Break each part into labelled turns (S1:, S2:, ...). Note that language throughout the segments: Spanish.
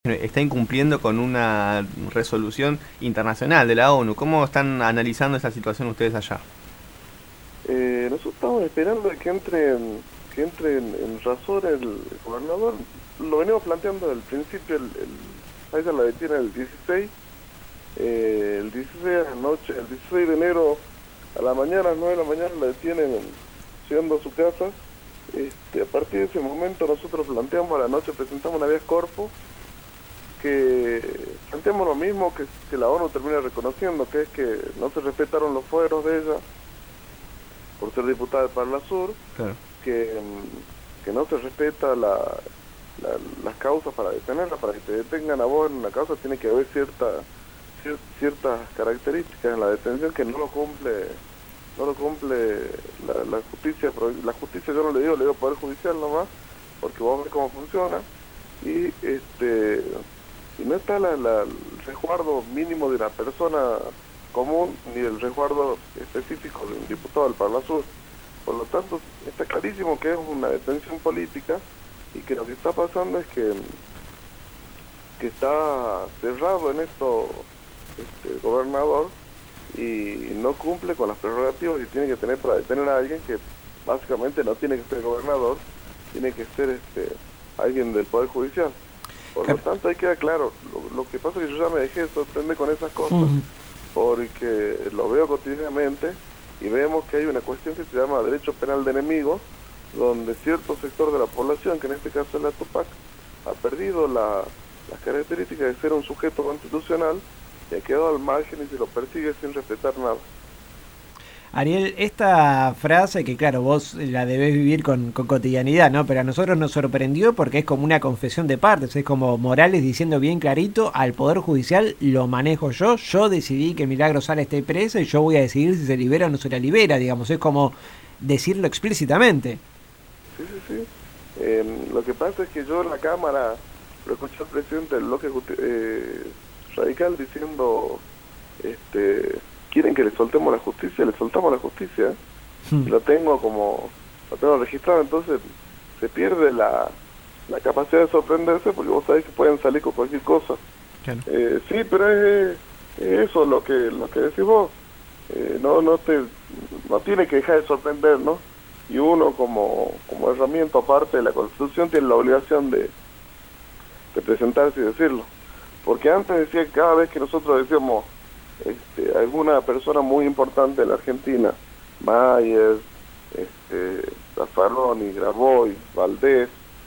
S1: está incumpliendo con una resolución internacional de la ONU. ¿Cómo están analizando esta situación ustedes allá?
S2: Nosotros estamos esperando de que entre en razón el gobernador. Lo venimos planteando desde el principio. A ella la detiene el 16. El 16 de la noche, el 16 de enero a la mañana, a las 9 de la mañana, la detienen llegando a su casa. A partir de ese momento nosotros planteamos a la noche, presentamos una habeas corpus que planteamos lo mismo que la ONU termina reconociendo, que es que no se respetaron los fueros de ella por ser diputada de Parla Sur,
S1: Claro.
S2: que no se respeta las causas para detenerla. Para que te detengan a vos en una causa tiene que haber ciertas características en la detención que no lo cumple la justicia. La justicia yo no le digo Poder Judicial nomás, porque vos ves cómo funciona, y no está el resguardo mínimo de una persona común, ni el resguardo específico de un diputado del Parla Sur. Por lo tanto, está clarísimo que es una detención política, y que lo que está pasando es que está cerrado en esto el gobernador, y no cumple con las prerrogativas que tiene que tener para detener a alguien que básicamente no tiene que ser gobernador, tiene que ser alguien del Poder Judicial. Por lo tanto, ahí queda claro. Lo que pasa es que yo ya me dejé sorprender con esas cosas, porque lo veo cotidianamente, y vemos que hay una cuestión que se llama derecho penal de enemigos, donde cierto sector de la población, que en este caso es la Tupac, ha perdido las características de ser un sujeto constitucional, y ha quedado al margen y se lo persigue sin respetar nada.
S3: Ariel, esta frase que claro, vos la debés vivir con cotidianidad, ¿no? Pero a nosotros nos sorprendió porque es como una confesión de partes, es como Morales diciendo bien clarito, al Poder Judicial lo manejo yo decidí que Milagro Sala esté presa y yo voy a decidir si se libera o no se la libera, digamos, es como decirlo explícitamente.
S2: Sí, sí, sí. Lo que pasa es que yo en la Cámara lo escuché al presidente del bloque radical diciendo, quieren que le soltemos la justicia, le soltamos la justicia. Y lo tengo registrado. Entonces se pierde la capacidad de sorprenderse, porque vos sabés que pueden salir con cualquier cosa.
S1: Claro.
S2: Sí, pero es eso lo que decís vos. No tiene que dejar de sorprender, ¿no? Y uno como herramienta aparte de la Constitución tiene la obligación de presentarse y decirlo. Porque antes decía que cada vez que nosotros decíamos alguna persona muy importante de la Argentina, Mayer, Zaffaroni, Grabois, Valdés,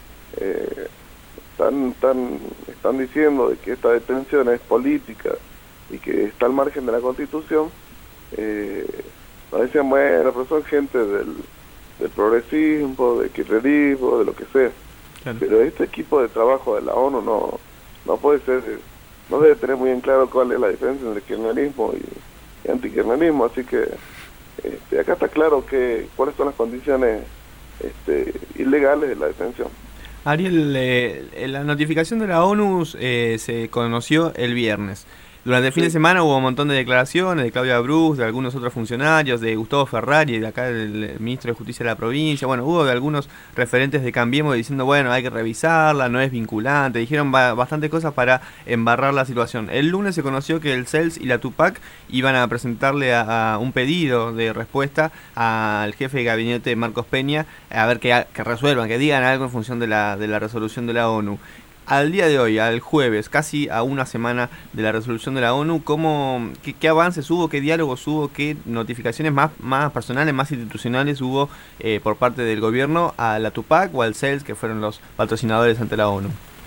S2: están diciendo de que esta detención es política y que está al margen de la Constitución. Nos decían, bueno, pero son gente del progresismo, del kirchnerismo, de lo que sea.
S1: Claro.
S2: Pero este equipo de trabajo de la ONU no puede ser, no debe tener muy en claro cuál es la diferencia entre kirchnerismo y antikirchnerismo. Así que acá está claro cuáles son las condiciones ilegales de la detención.
S1: Ariel, la notificación de la ONU se conoció el viernes. Durante el fin de semana hubo un montón de declaraciones de Claudia Bruce, de algunos otros funcionarios, de Gustavo Ferrari, de acá del ministro de Justicia de la provincia. Bueno, hubo de algunos referentes de Cambiemos diciendo, bueno, hay que revisarla, no es vinculante. Dijeron bastante cosas para embarrar la situación. El lunes se conoció que el CELS y la Tupac iban a presentarle a un pedido de respuesta al jefe de gabinete Marcos Peña, a ver que resuelvan, que digan algo en función de la resolución de la ONU. Al día de hoy, al jueves, casi a una semana de la resolución de la ONU, ¿qué avances hubo, qué diálogos hubo, qué notificaciones más personales, más institucionales hubo por parte del gobierno a la Tupac o al CELS, que fueron los patrocinadores ante la ONU?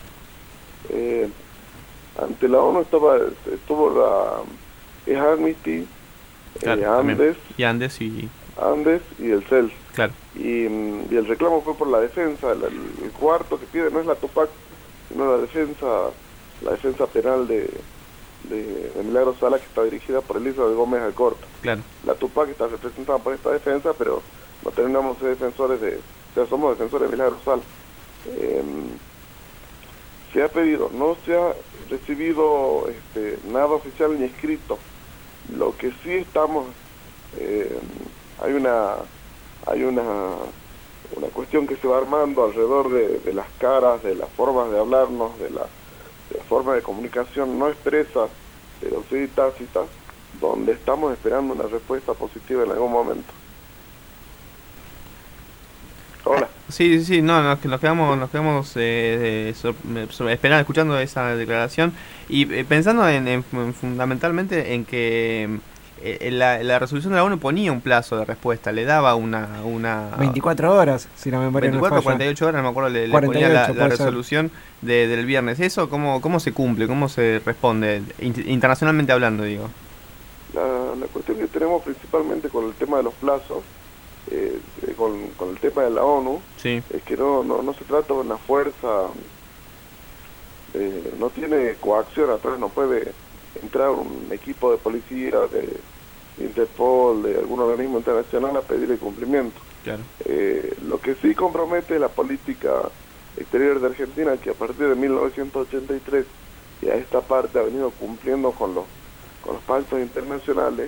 S2: Ante la ONU estuvo es Amnesty,
S1: Claro,
S2: Andes,
S1: y Andes
S2: Andes y el CELS.
S1: Claro.
S2: Y el reclamo fue por la defensa. El cuarto que pide no es la Tupac, sino la defensa penal de Milagro Sala, que está dirigida por Elizabeth Gómez Alcorta.
S1: Claro.
S2: La Tupac está representada por esta defensa, pero no terminamos de ser defensores somos defensores de Milagro Sala. Se ha pedido, no se ha recibido nada oficial ni escrito. Lo que sí estamos, hay una cuestión que se va armando alrededor de las caras, de las formas de hablarnos, de forma de comunicación no expresa, pero sí tácita, donde estamos esperando una respuesta positiva en algún momento. Hola.
S1: Sí, no, nos quedamos esperando, escuchando esa declaración y pensando fundamentalmente en que la resolución de la ONU ponía un plazo de respuesta, le daba una
S3: 24 horas, si la memoria
S1: 24
S3: no
S1: o 48 horas, no me acuerdo, le
S3: 48,
S1: ponía la
S3: puede ser.
S1: resolución del viernes. ¿Eso cómo se cumple? ¿Cómo se responde? Internacionalmente hablando, digo.
S2: La cuestión que tenemos principalmente con el tema de los plazos, con el tema de la ONU,
S1: Sí.
S2: es que no se trata de una fuerza, no tiene coacción atrás, no puede entrar un equipo de policía, de Interpol, de algún organismo internacional a pedir el cumplimiento.
S1: Claro.
S2: Lo que sí compromete la política exterior de Argentina, que a partir de 1983 y a esta parte ha venido cumpliendo con los pactos internacionales,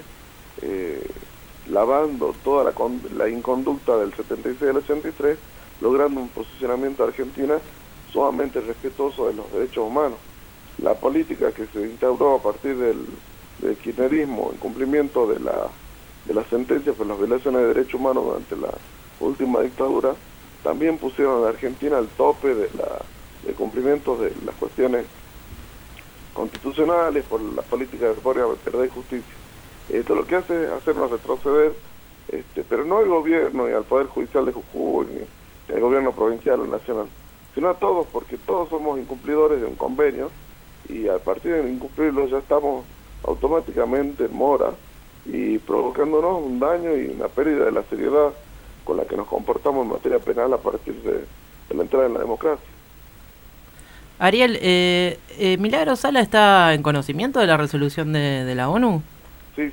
S2: lavando toda la inconducta del 76 y del 83, logrando un posicionamiento de Argentina sumamente respetuoso de los derechos humanos. La política que se instauró a partir del kirchnerismo en cumplimiento de la sentencia por las violaciones de derechos humanos durante la última dictadura, también pusieron a la Argentina al tope de cumplimiento de las cuestiones constitucionales por la política de memoria, verdad y justicia. Esto lo que hace es hacernos retroceder, pero no al gobierno y al Poder Judicial de Jujuy, ni al gobierno provincial o nacional, sino a todos, porque todos somos incumplidores de un convenio, y a partir de incumplirlo ya estamos automáticamente en mora y provocándonos un daño y una pérdida de la seriedad con la que nos comportamos en materia penal a partir de la entrada en la democracia.
S4: Ariel, ¿Milagro Sala está en conocimiento de la resolución de la ONU?
S2: Sí,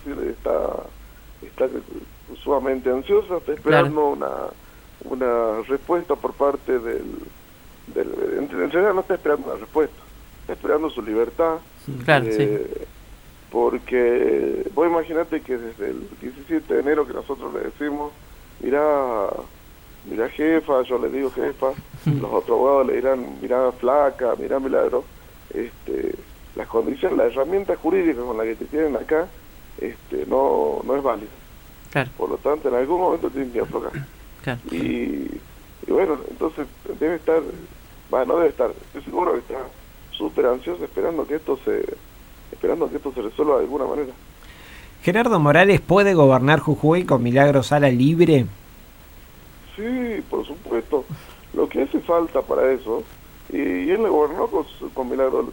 S2: está sumamente ansiosa, está esperando una respuesta por parte en realidad no está esperando una respuesta, está esperando su libertad.
S4: Claro, sí.
S2: Porque vos imaginate que desde el 17 de enero que nosotros le decimos, mirá jefa, yo le digo jefa, los otros abogados le dirán, mirá flaca, mirá Milagro, las condiciones, la herramienta jurídica con la que te tienen acá, no es válida.
S4: Claro.
S2: Por lo tanto, en algún momento tienen que aflojar.
S4: Claro.
S2: Y bueno, entonces no debe estar, estoy seguro que está súper ansioso esperando que esto se resuelva de alguna manera.
S3: ¿Gerardo Morales puede gobernar Jujuy con Milagro Sala libre?
S2: Sí, por supuesto. Lo que hace falta para eso, y él le gobernó con Milagro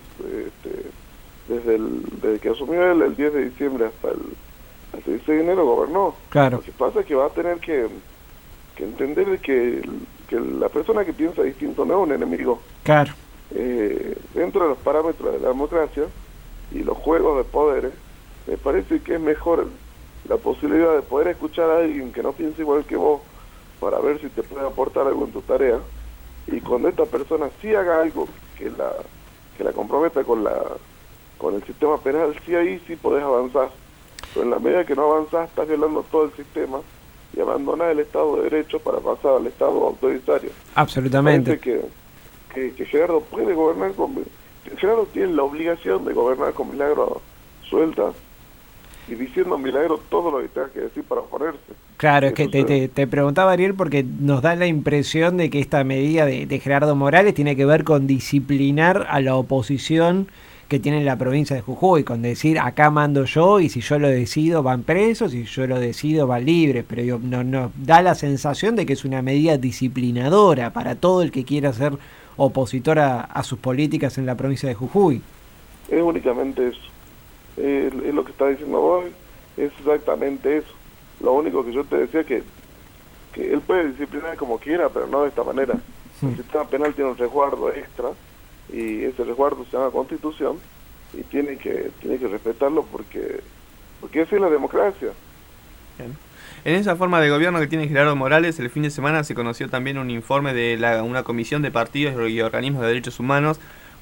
S2: desde que asumió él el 10 de diciembre hasta el 16 de enero gobernó.
S3: Claro.
S2: Lo que pasa es que va a tener que entender que la persona que piensa distinto no es un enemigo.
S3: Claro.
S2: Dentro de los parámetros de la democracia y los juegos de poderes, me parece que es mejor la posibilidad de poder escuchar a alguien que no piense igual que vos para ver si te puede aportar algo en tu tarea, y cuando esta persona sí haga algo que la comprometa con el sistema penal, sí, ahí sí podés avanzar. Pero en la medida que no avanzás, estás violando todo el sistema y abandonás el Estado de Derecho para pasar al Estado autoritario.
S3: Absolutamente.
S2: Parece que Gerardo puede gobernar Gerardo tiene la obligación de gobernar con Milagro suelta y diciendo a Milagro todo lo que tenga que decir para oponerse.
S3: Claro, es que te preguntaba, Ariel, porque nos da la impresión de que esta medida de Gerardo Morales tiene que ver con disciplinar a la oposición que tiene la provincia de Jujuy, con decir acá mando yo y si yo lo decido van presos, y si yo lo decido van libres, pero no da la sensación de que es una medida disciplinadora para todo el que quiera ser opositor a sus políticas en la provincia de Jujuy.
S2: Es únicamente eso, es lo que está diciendo vos, es exactamente eso. Lo único que yo te decía que él puede disciplinar como quiera, pero no de esta manera. El sistema penal tiene un resguardo extra, y ese resguardo se llama Constitución, y tiene que respetarlo porque esa es la democracia.
S1: Bien. En esa forma de gobierno que tiene Gerardo Morales, el fin de semana se conoció también un informe de una comisión de partidos y organismos de derechos humanos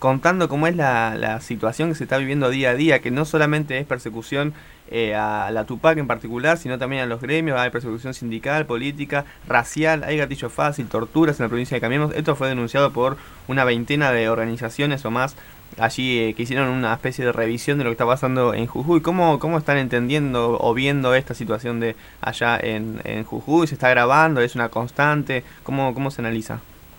S1: contando cómo es la situación que se está viviendo día a día, que no solamente es persecución a la Tupac en particular, sino también a los gremios, hay persecución sindical, política, racial, hay gatillo fácil, torturas en la provincia de Cambiemos. Esto fue denunciado por una veintena de organizaciones o más allí que hicieron una especie de revisión de lo que está pasando en Jujuy. ¿Cómo están entendiendo o viendo esta situación de allá en Jujuy? ¿Se está grabando? ¿Es una constante? ¿Cómo se analiza?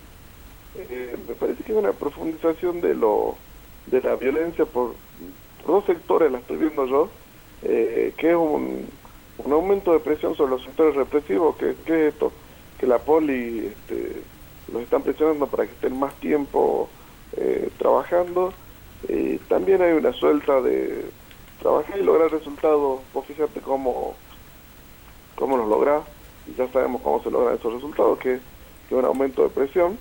S2: Me parece que es una profundización de la violencia por dos sectores, la estoy viendo yo, que es un aumento de presión sobre los sectores represivos, que es esto, que la poli los están presionando para que estén más tiempo trabajando. También hay una suelta de trabajar y lograr resultados. Vos fíjate cómo los lográs, y ya sabemos cómo se logran esos resultados, que es un aumento de presión,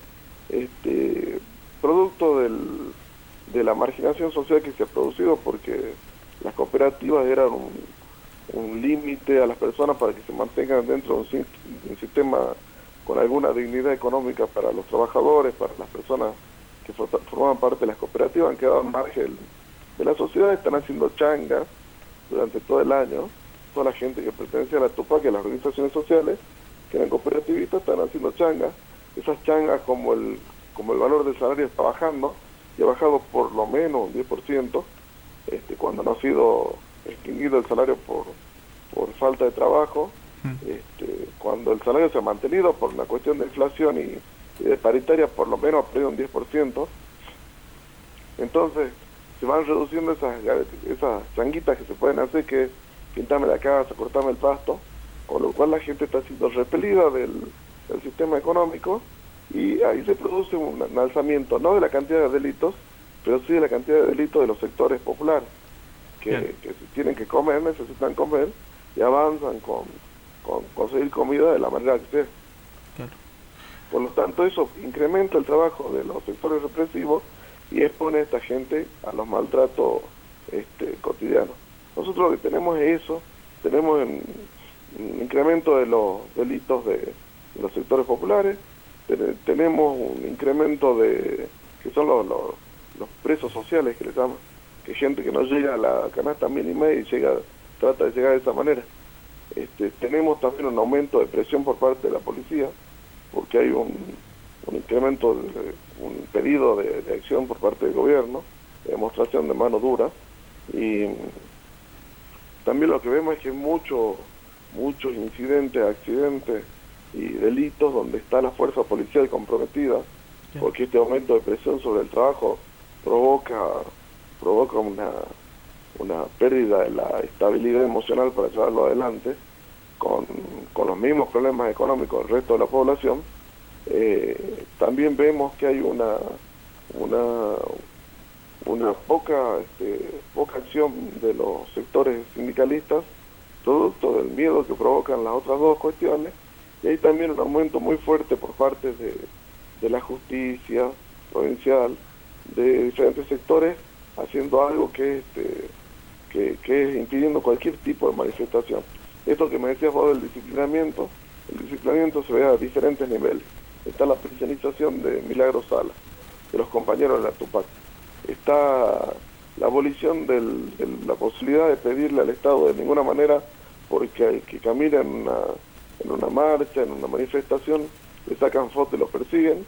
S2: producto de la marginación social que se ha producido, porque las cooperativas eran un límite a las personas para que se mantengan dentro de un sistema con alguna dignidad económica para los trabajadores, para las personas que formaban parte de las cooperativas. Han quedado al margen de la sociedad, están haciendo changas durante todo el año. Toda la gente que pertenecía a la Tupac, a las organizaciones sociales, que eran cooperativistas, están haciendo changas. Esas changas, como el valor del salario está bajando, y ha bajado por lo menos un 10%, cuando no ha sido extinguido el salario por falta de trabajo, cuando el salario se ha mantenido por una cuestión de inflación y de paritaria, por lo menos ha perdido un 10%. Entonces se van reduciendo esas changuitas que se pueden hacer, que es pintarme la casa, cortarme el pasto, con lo cual la gente está siendo repelida del sistema económico, y ahí se produce un alzamiento, no de la cantidad de delitos, pero sí de la cantidad de delitos de los sectores populares, que si tienen que comer, necesitan comer, y avanzan con conseguir comida de la manera que sea.
S1: Claro.
S2: Por lo tanto, eso incrementa el trabajo de los sectores represivos y expone a esta gente a los maltratos cotidianos. Nosotros lo que tenemos es eso, tenemos un incremento de los delitos de los sectores populares, tenemos un incremento que son los presos sociales, que les llaman, que gente que no llega a la canasta mínima y trata de llegar de esa manera. Tenemos también un aumento de presión por parte de la policía, porque hay un incremento, un pedido de acción por parte del gobierno, de demostración de mano dura, y también lo que vemos es que hay muchos incidentes, accidentes y delitos donde está la fuerza policial comprometida, porque este aumento de presión sobre el trabajo provoca una pérdida de la estabilidad emocional para llevarlo adelante, con los mismos problemas económicos del resto de la población. También vemos que hay una poca acción de los sectores sindicalistas, producto del miedo que provocan las otras dos cuestiones, y hay también un aumento muy fuerte por parte de la justicia provincial, de diferentes sectores, haciendo algo que es impidiendo cualquier tipo de manifestación. Esto que me decías vos del disciplinamiento, el disciplinamiento se ve a diferentes niveles. Está la prisionización de Milagro Sala, de los compañeros de la Tupac. Está la abolición de la posibilidad de pedirle al Estado de ninguna manera, porque al que camina en una marcha, en una manifestación, le sacan fotos y lo persiguen.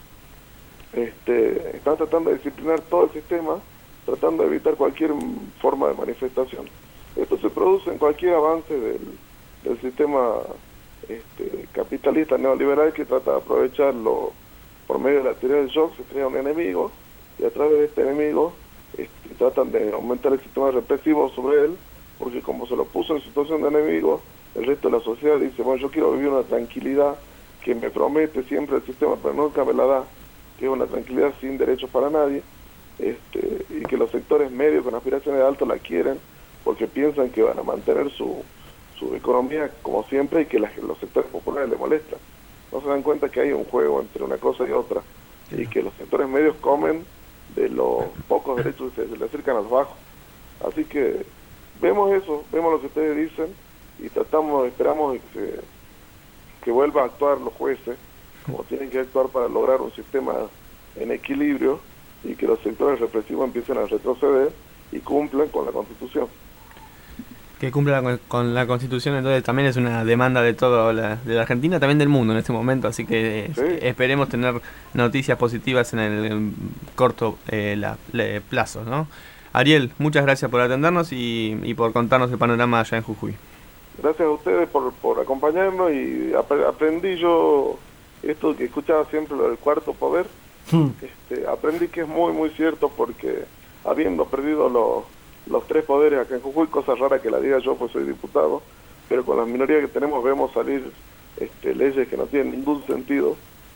S2: Están tratando de disciplinar todo el sistema, tratando de evitar cualquier forma de manifestación. Esto se produce en cualquier avance del sistema capitalista neoliberal, que trata de aprovecharlo por medio de la teoría del shock. Se crea un enemigo, y a través de este enemigo tratan de aumentar el sistema represivo sobre él, porque como se lo puso en situación de enemigo, el resto de la sociedad dice, bueno, yo quiero vivir una tranquilidad que me promete siempre el sistema, pero nunca me la da, que es una tranquilidad sin derechos para nadie, y que los sectores medios con aspiraciones altas la quieren, porque piensan que van a mantener su economía como siempre, y que los sectores populares le molestan. No se dan cuenta que hay un juego entre una cosa y otra, y que los sectores medios comen de los pocos derechos que se le acercan a los bajos. Así que vemos eso, vemos lo que ustedes dicen, y esperamos que vuelvan a actuar los jueces como tienen que actuar para lograr un sistema en equilibrio, y que los sectores represivos empiecen a retroceder y cumplan con la Constitución.
S1: Que cumpla con la Constitución, entonces también es una demanda de toda de la Argentina, también del mundo en este momento, así que
S2: Sí.
S1: esperemos tener noticias positivas en el corto plazo, ¿no? Ariel, muchas gracias por atendernos y por contarnos el panorama allá en Jujuy.
S2: Gracias a ustedes por acompañarnos, y aprendí yo esto que escuchaba siempre, lo del cuarto poder. Aprendí que es muy muy cierto, porque habiendo perdido los tres poderes acá en Jujuy, cosa rara que la diga yo, pues soy diputado, pero con las minorías que tenemos vemos salir leyes que no tienen ningún sentido.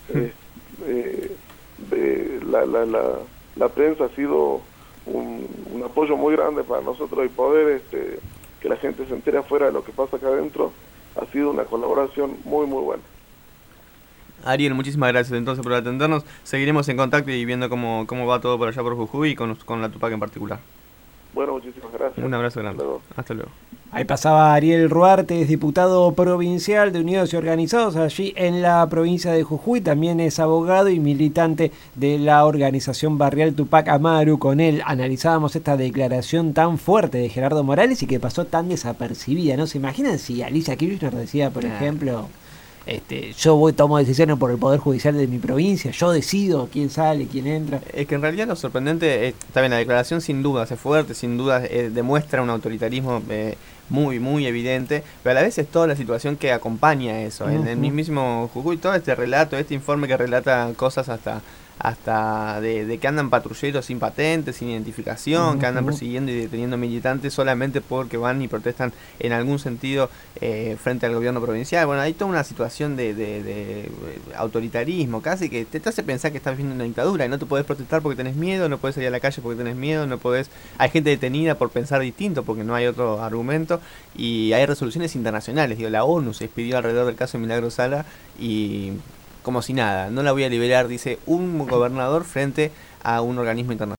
S2: La prensa ha sido un apoyo muy grande para nosotros, y poder que la gente se entere afuera de lo que pasa acá adentro ha sido una colaboración muy muy buena.
S1: Ariel, muchísimas gracias entonces por atendernos. Seguiremos en contacto y viendo cómo va todo por allá por Jujuy y con la Tupac en particular.
S2: Bueno, muchísimas gracias.
S1: Un abrazo grande. Hasta luego.
S3: Ahí pasaba Ariel Ruarte, es diputado provincial de Unidos y Organizados allí en la provincia de Jujuy. También es abogado y militante de la organización barrial Tupac Amaru. Con él analizábamos esta declaración tan fuerte de Gerardo Morales y que pasó tan desapercibida, ¿no? ¿Se imaginan si Alicia Kirchner decía, por ejemplo, yo tomo decisiones por el Poder Judicial de mi provincia, yo decido quién sale, quién entra?
S1: Es que en realidad lo sorprendente, está bien, la declaración sin dudas es fuerte, sin dudas demuestra un autoritarismo muy, muy evidente, pero a la vez es toda la situación que acompaña eso. En el mismo Jujuy, todo este relato, este informe que relata cosas hasta de que andan patrulleros sin patentes, sin identificación, que andan persiguiendo y deteniendo militantes solamente porque van y protestan en algún sentido frente al gobierno provincial. Bueno, hay toda una situación de autoritarismo, casi que te hace pensar que estás viviendo una dictadura y no te podés protestar porque tenés miedo, no podés salir a la calle porque tenés miedo, no podés... Hay gente detenida por pensar distinto porque no hay otro argumento, y hay resoluciones internacionales. La ONU se expidió alrededor del caso de Milagro Sala y... como si nada, no la voy a liberar, dice un gobernador frente a un organismo internacional.